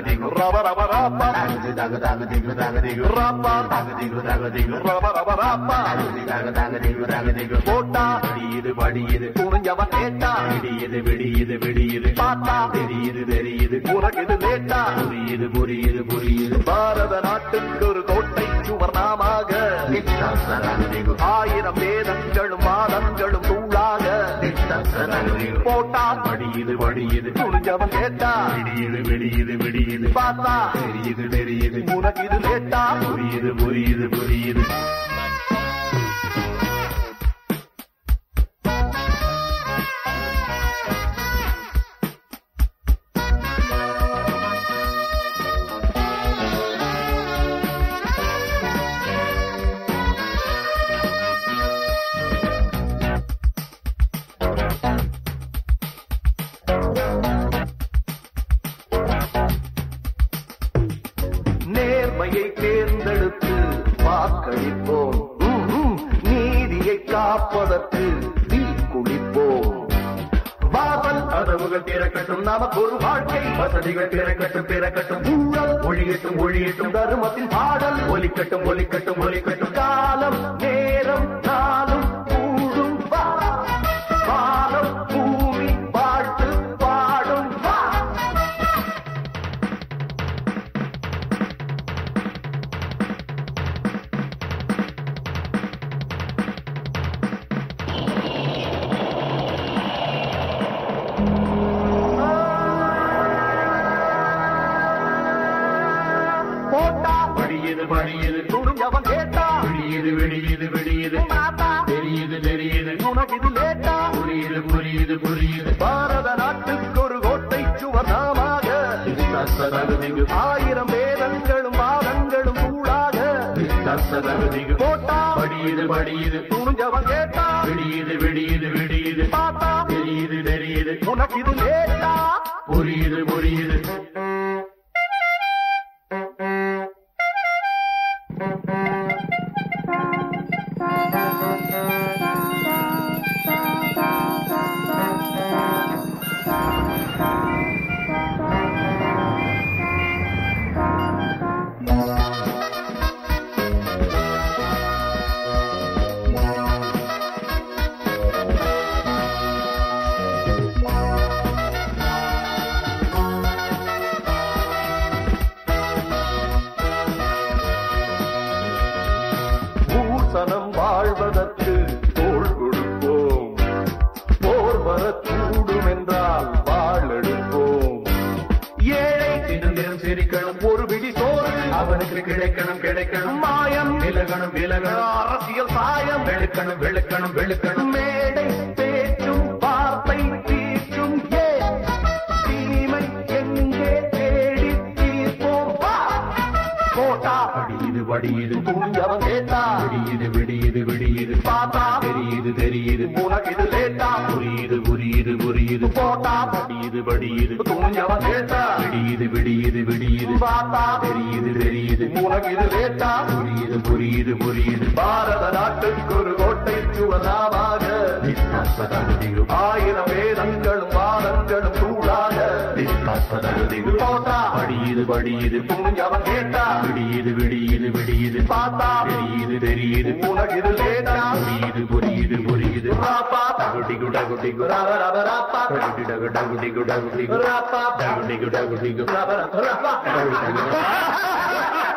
digu raba raba raba daga digu raba daga digu raba raba raba daga digu போட்டா படியுது புரிஞ்சவன் கேட்டா விடியுது பார்த்தா தெரியுது உனக்கு லேட்டா புரியுது பாரத நாட்டுக்கு ஒரு கோட்டை சுவர்ணமாக 1000 வேதங்களும் வாதங்களும் தூளாக போட்டா படியுது புரிஞ்சவன் கேட்டா விடியுது பார்த்தா தெரியுது உனக்கு லேட்டா புரியுது நேர்மையை தேர்ந்தெடுத்து வாக்களிப்போம் நீதியை காப்பதற்கு தீ குளிப்போம் வாசல் கதவுகள் திறக்கட்டும் நமக்கு ஒரு வாழ்க்கை வசதிகள் பிறக்கட்டும் ஊழல் ஒழியட்டும் தருமத்தின் பாடல் ஒலிக்கட்டும் காலம் நேரம் நாளும் கூடும் காலம் பூமி வாழ்த்து பாடும் போட்டா படியுது துணிஞ்சவன் கேட்டா விடியுது மாத்தா தெரியுது உனக்கு லேட்டா புரியுது பாரத நாட்டுக்கு ஒரு கோட்டை சுவர்ணமாக 1000 வேதங்களும் வாதங்களும் கூடாக போட்டா படியுது துணிஞ்சவன் கேட்டா விடியுது பார்த்தா தெரியுது உனக்கு லேட்டா புரியுது சனம் வாழ்வதற்கு தோள் கொடுப்போம் போர் வரக்கூடும் என்றால் வாழெடுப்போம் ஏழை தினம் சிரிக்கணும் ஒரு பிடி சோறு அவனுக்கு கிடைக்கணும் மாயம் விலகணும் அரசியல் சாயம் வெளுக்கணும் மேடை பேச்சும் வார்த்தை தீர்க்கும் தீமை எங்கே தேடி தீர்ப்போம் போட்டா படியுது துணிஞ்சவன் கேட்டா விடியுது பார்த்தா தெரியுது உனக்கு லேட்டா புரியுது போட்டா படியுது துணிஞ்சவன் கேட்டா விடியுது பார்த்தா தெரியுது உனக்கு லேட்டா புரியுது பாரத நாட்டுக்கு ஒரு கோட்டை சுவர்ணமாக 1000 வேதங்களும் வாதங்களும் கூடாக போட்டா படியுது துணிஞ்சவன் கேட்டா விடியுது பார்த்தா தெரியுது உனக்கு லேட்டா புரியுது ராப்பா டகுடிகு ராப்பா